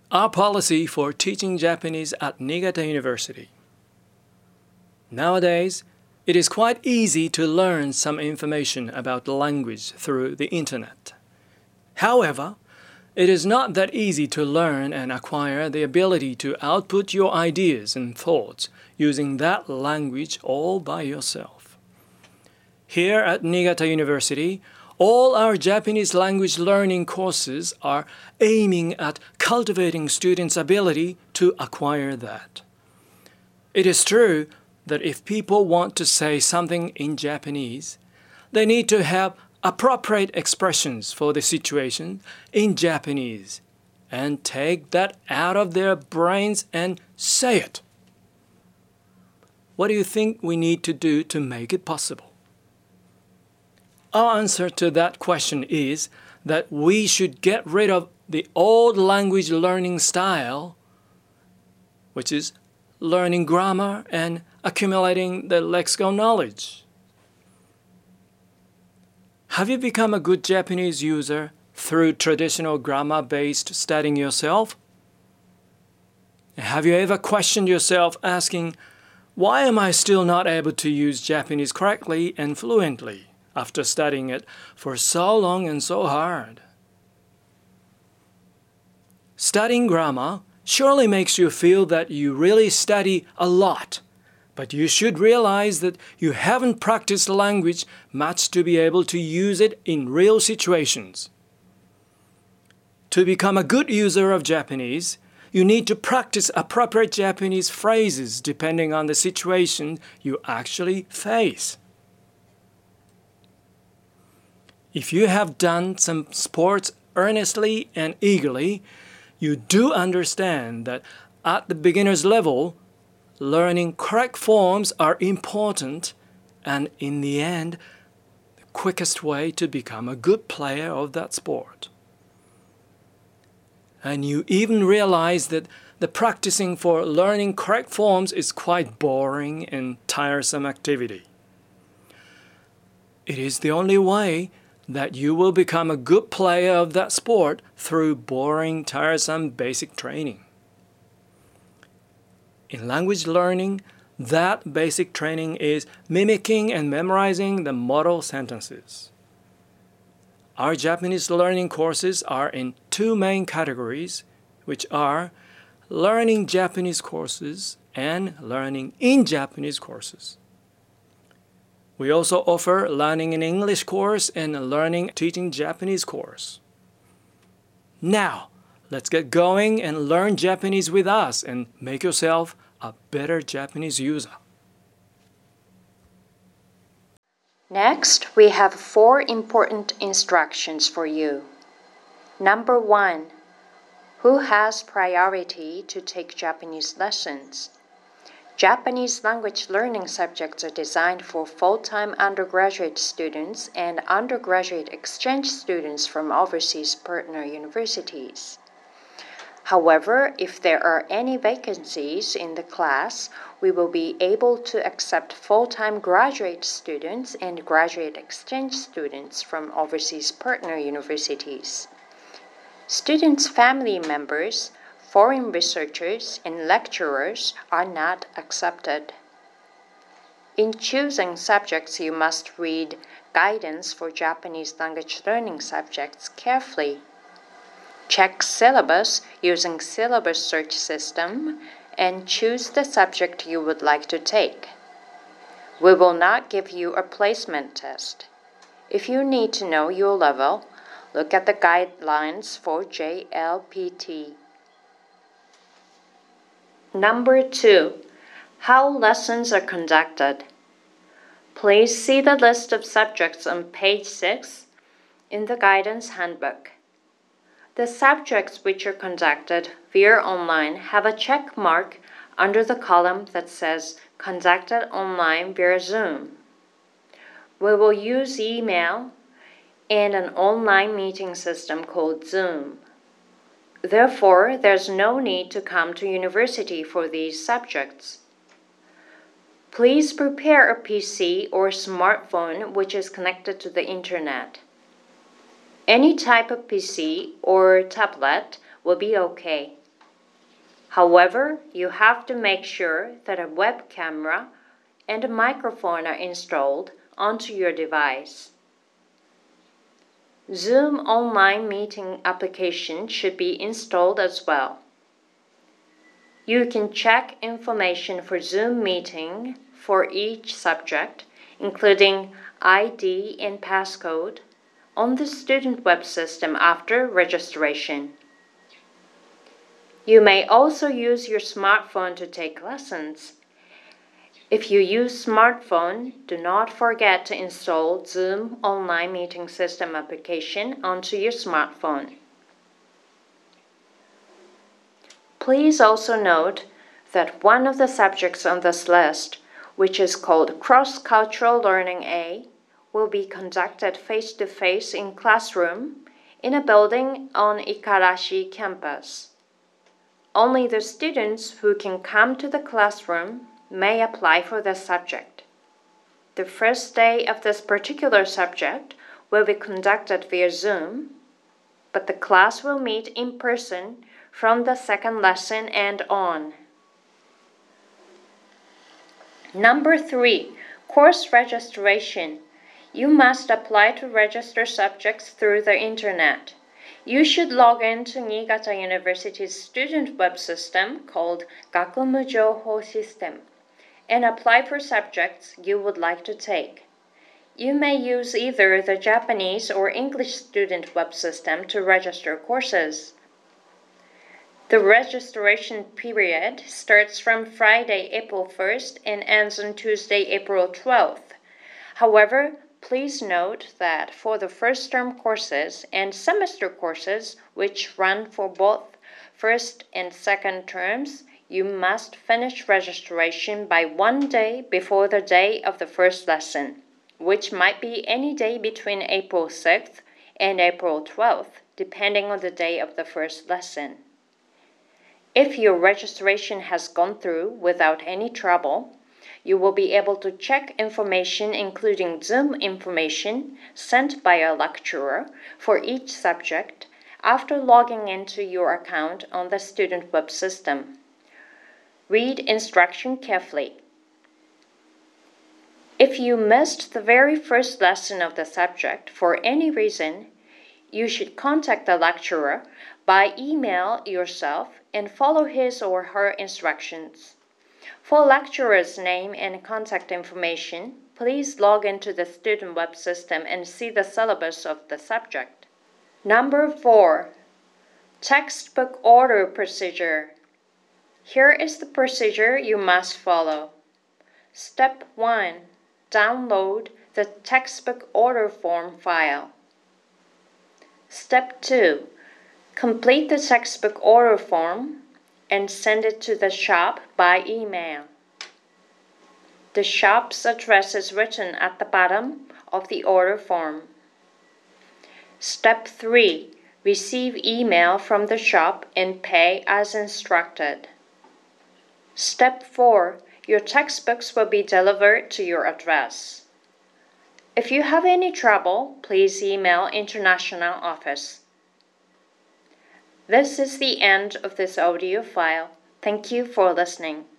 Our policy for teaching Japanese at Niigata University. Nowadays, it is quite easy to learn some information about the language through the internet. However, it is not that easy to learn and acquire the ability to output your ideas and thoughts using that language all by yourself. Here at Niigata University, all our Japanese language learning courses are aiming at cultivating students' ability to acquire that. It is true that if people want to say something in Japanese, they need to have appropriate expressions for the situation in Japanese and take that out of their brains and say it. What do you think we need to do to make it possible? Our answer to that question is that we should get rid of the old language learning style, which is learning grammar and accumulating the lexical knowledge. Have you become a good Japanese user through traditional grammar-based studying yourself? Have you ever questioned yourself asking, why am I still not able to use Japanese correctly and fluently after studying it for so long and so hard? Studying grammar surely makes you feel that you really study a lot, but you should realize that you haven't practiced language much to be able to use it in real situations. To become a good user of Japanese, you need to practice appropriate Japanese phrases depending on the situation you actually face. If you have done some sports earnestly and eagerly, you do understand that at the beginner's level, learning correct forms are important and in the end, the quickest way to become a good player of that sport. And you even realize that the practicing for learning correct forms is quite boring and tiresome activity. It is the only way that you will become a good player of that sport through boring, tiresome basic training. In language learning, that basic training is mimicking and memorizing the model sentences. Our Japanese learning courses are in two main categories, which are learning Japanese courses and learning in Japanese courses. We also offer learning in English course and learning teaching Japanese course. Now, let's get going and learn Japanese with us and make yourself a better Japanese user. Next, we have 4 important instructions for you. Number 1. Who has priority to take Japanese lessons? Japanese language learning subjects are designed for full-time undergraduate students and undergraduate exchange students from overseas partner universities. However, if there are any vacancies in the class, we will be able to accept full-time graduate students and graduate exchange students from overseas partner universities. Students' family members, foreign researchers, and lecturers are not accepted. In choosing subjects, you must read guidance for Japanese language learning subjects carefully. Check syllabus using syllabus search system and choose the subject you would like to take. We will not give you a placement test. If you need to know your level, look at the guidelines for JLPT. Number 2. How lessons are conducted. Please see the list of subjects on page 6 in the guidance handbook. The subjects which are conducted via online have a check mark under the column that says Conducted online via Zoom. We will use email and an online meeting system called Zoom. Therefore, there's no need to come to university for these subjects. Please prepare a PC or smartphone which is connected to the internet. Any type of PC or tablet will be okay. However, you have to make sure that a web camera and a microphone are installed onto your device. Zoom online meeting application should be installed as well. You can check information for Zoom meeting for each subject, including ID and passcode, on the student web system after registration. You may also use your smartphone to take lessons. If you use smartphone, do not forget to install Zoom online meeting system application onto your smartphone. Please also note that one of the subjects on this list, which is called Cross-Cultural Learning A, will be conducted face-to-face in classroom in a building on Ikarashi campus. Only the students who can come to the classroom may apply for this subject. The first day of this particular subject will be conducted via Zoom, but the class will meet in person from the second lesson and on. Number 3, course registration. You must apply to register subjects through the internet. You should log in to Niigata University's student web system called Gakumu Jouhou System and apply for subjects you would like to take. You may use either the Japanese or English student web system to register courses. The registration period starts from Friday, April 1st and ends on Tuesday, April 12th. However, please note that for the first term courses and semester courses, which run for both first and second terms, you must finish registration by 1 day before the day of the first lesson, which might be any day between April 6th and April 12th, depending on the day of the first lesson. If your registration has gone through without any trouble, you will be able to check information including Zoom information sent by a lecturer for each subject after logging into your account on the student web system. Read instruction carefully. If you missed the very first lesson of the subject for any reason, you should contact the lecturer by email yourself and follow his or her instructions. For lecturer's name and contact information, please log into the student web system and see the syllabus of the subject. Number 4, textbook order procedure. Here is the procedure you must follow. Step 1, download the textbook order form file. Step 2, complete the textbook order form and send it to the shop by email. The shop's address is written at the bottom of the order form. Step 3, receive email from the shop and pay as instructed. Step 4, your textbooks will be delivered to your address. If you have any trouble, please email International Office. This is the end of this audio file. Thank you for listening.